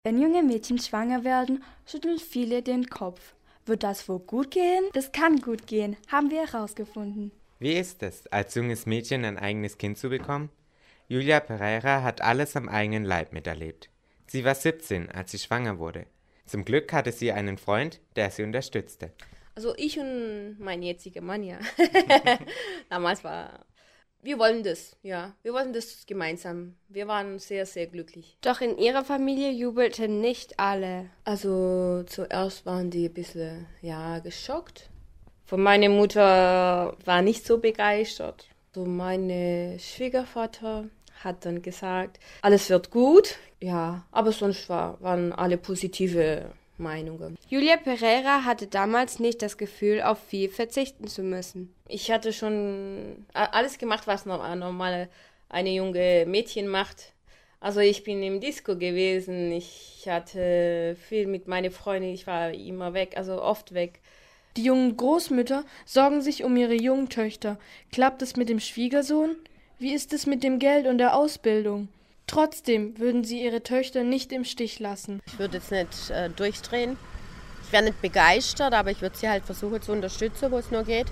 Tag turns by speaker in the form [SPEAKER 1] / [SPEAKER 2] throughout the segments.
[SPEAKER 1] Wenn junge Mädchen schwanger werden, schütteln viele den Kopf. Wird das wohl gut gehen? Das kann gut gehen, haben wir herausgefunden.
[SPEAKER 2] Wie ist es, als junges Mädchen ein eigenes Kind zu bekommen? Julia Pereira hat alles am eigenen Leib miterlebt. Sie war 17, als sie schwanger wurde. Zum Glück hatte sie einen Freund, der sie unterstützte.
[SPEAKER 3] Also ich und mein jetziger Mann, ja. Damals wir wollen das, ja. Wir wollten das gemeinsam. Wir waren sehr, sehr glücklich.
[SPEAKER 4] Doch in ihrer Familie jubelten nicht alle.
[SPEAKER 3] Also zuerst waren die ein bisschen, ja, geschockt. Von meiner Mutter war nicht so begeistert. So mein Schwiegervater hat dann gesagt, alles wird gut. Ja, aber sonst waren alle positive Meinungen.
[SPEAKER 4] Julia Pereira hatte damals nicht das Gefühl, auf viel verzichten zu müssen.
[SPEAKER 3] Ich hatte schon alles gemacht, was normal eine junge Mädchen macht. Also ich bin im Disco gewesen, ich hatte viel mit meinen Freunden, ich war immer weg, also oft weg.
[SPEAKER 5] Die jungen Großmütter sorgen sich um ihre jungen Töchter. Klappt es mit dem Schwiegersohn? Wie ist es mit dem Geld und der Ausbildung? Trotzdem würden sie ihre Töchter nicht im Stich lassen.
[SPEAKER 6] Ich würde jetzt nicht durchdrehen. Ich wäre nicht begeistert, aber ich würde sie halt versuchen zu unterstützen, wo es nur geht.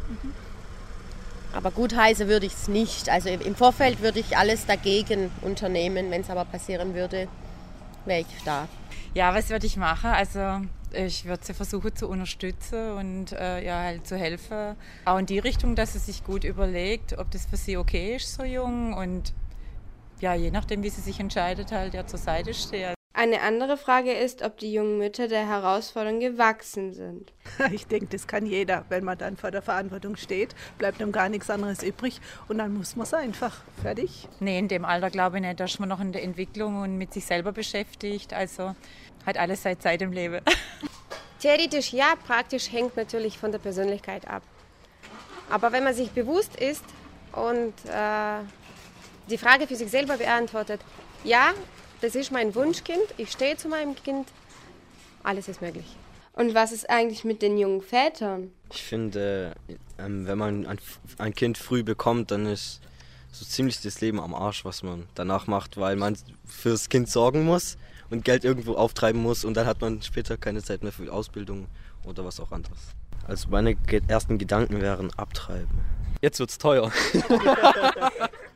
[SPEAKER 6] Aber gutheißen würde ich es nicht. Also im Vorfeld würde ich alles dagegen unternehmen. Wenn es aber passieren würde, wäre ich da.
[SPEAKER 7] Ja, was würde ich machen? Also ich würde sie versuchen zu unterstützen und halt zu helfen. Auch in die Richtung, dass sie sich gut überlegt, ob das für sie okay ist, so jung. Und ja, je nachdem, wie sie sich entscheidet, halt ja zur Seite stehe.
[SPEAKER 4] Eine andere Frage ist, ob die jungen Mütter der Herausforderung gewachsen sind.
[SPEAKER 8] Ich denke, das kann jeder. Wenn man dann vor der Verantwortung steht, bleibt einem gar nichts anderes übrig und dann muss man es einfach. Fertig.
[SPEAKER 7] Nee, in dem Alter glaube ich nicht. Da ist man noch in der Entwicklung und mit sich selber beschäftigt. Also hat alles seine Zeit im Leben.
[SPEAKER 4] Theoretisch ja, praktisch hängt natürlich von der Persönlichkeit ab. Aber wenn man sich bewusst ist und die Frage für sich selber beantwortet, ja, das ist mein Wunschkind, ich stehe zu meinem Kind, alles ist möglich. Und was ist eigentlich mit den jungen Vätern?
[SPEAKER 9] Ich finde, wenn man ein Kind früh bekommt, dann ist so ziemlich das Leben am Arsch, was man danach macht, weil man fürs Kind sorgen muss und Geld irgendwo auftreiben muss und dann hat man später keine Zeit mehr für Ausbildung oder was auch anderes. Also meine ersten Gedanken wären abtreiben.
[SPEAKER 10] Jetzt wird's teuer.